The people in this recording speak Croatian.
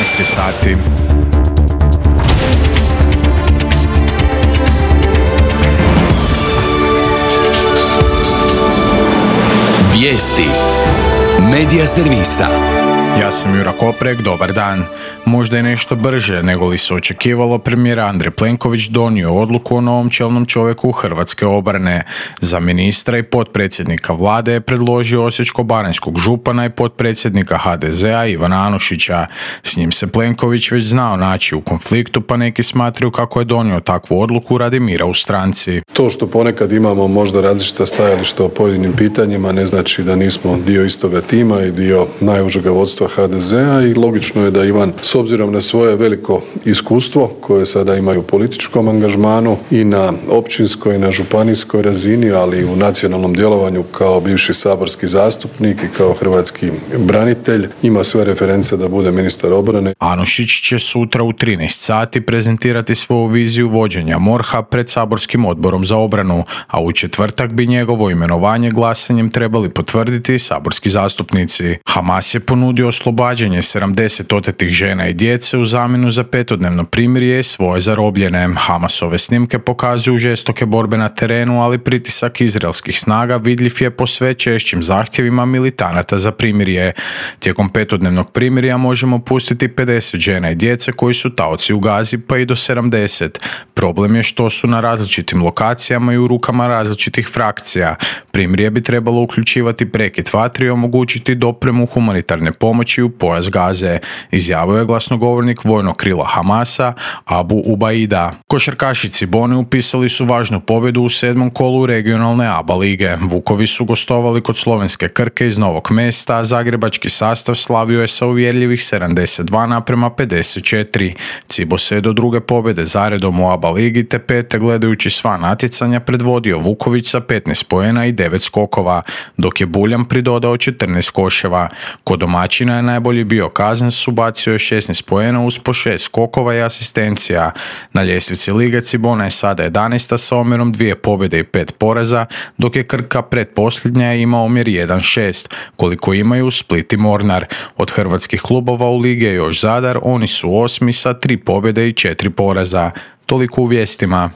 23 sati. Vijesti Medija servisa. Ja sam Jura Koprek, dobar dan. Možda je nešto brže nego li se očekivalo, premijer Andrej Plenković donio odluku o novom čelnom čovjeku Hrvatske obrane. Za ministra i potpredsjednika vlade je predložio osječko-baranjskog župana i potpredsjednika HDZ-a Ivana Anušića. S njim se Plenković već znao naći u konfliktu, pa neki smatraju kako je donio takvu odluku radi mira u stranci. To što ponekad imamo možda različita stajališta o pojedinim pitanjima ne znači da nismo dio istoga tima i dio najužega vodstva HDZ-a i logično je da Ivan, s obzirom na svoje veliko iskustvo koje sada imaju u političkom angažmanu i na općinskoj i na županijskoj razini, ali i u nacionalnom djelovanju kao bivši saborski zastupnik i kao hrvatski branitelj, ima sve reference da bude ministar obrane. Anušić će sutra u 13 sati prezentirati svoju viziju vođenja MORH-a pred saborskim odborom za obranu, a u četvrtak bi njegovo imenovanje glasanjem trebali potvrditi saborski zastupnici. Hamas je ponudio oslobađanje 70 otetih žena i djece u zamjenu za 5-dnevno primirje i svoje zarobljene. Hamasove snimke pokazuju žestoke borbe na terenu, ali pritisak izraelskih snaga vidljiv je po sve češćim zahtjevima militanata za primirje. Tijekom 5-dnevnog primirja možemo pustiti 50 žena i djece koji su taoci u Gazi, pa i do 70. Problem je što su na različitim lokacijama i u rukama različitih frakcija. Primirje bi trebalo uključivati prekid vatre i omogućiti dopremu humanitarne pomoći u pojas Gaze, izjavio je glasnogovornik vojnog krila Hamasa Abu Ubaida. Košarkaši Cibone upisali su važnu pobjedu u 7. kolu regionalne ABA lige. Vukovi su gostovali kod slovenske Krke iz Novog Mesta, a zagrebački sastav slavio je sa uvjerljivih 72:54. Cibo se je do druge pobjede zaredom u ABA ligi te pete gledajući sva natjecanja predvodio Vuković sa 15 poena i 9 skokova, dok je Buljan pridodao 14 koševa. Kod domaćina je najbolji bio Kazans, ubacio je 16 poena uz po 6 skokova i asistencija. Na ljestvici lige Cibona je sada 11. sa omjerom 2 pobjede i 5 poraza, dok je Krka pretposljednja ima omjer 1:6, koliko imaju Split i Mornar. Od hrvatskih klubova u lige je još Zadar, oni su 8. sa 3 pobjede i 4 poraza. Toliko u vijestima.